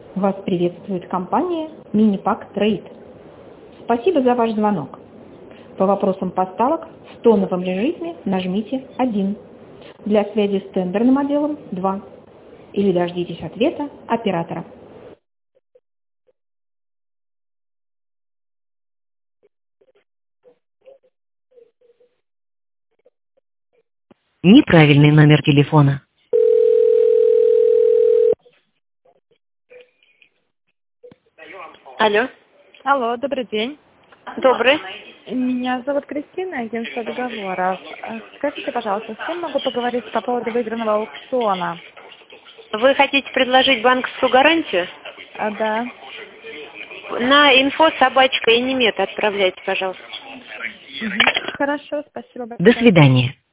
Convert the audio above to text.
Вас приветствует компания Minipack Trade. Спасибо за ваш звонок. По вопросам поставок в тоновом режиме нажмите 1. Для связи с тендерным отделом 2. Или дождитесь ответа оператора. Неправильный номер телефона. Алло, Алло, добрый день. добрый. Меня зовут Кристина, агентство договоров. Скажите, пожалуйста, с кем могу поговорить по поводу выигранного аукциона? Вы хотите предложить банковскую гарантию? Да. На info@inemет отправляйте, пожалуйста. Хорошо, спасибо большое. До свидания.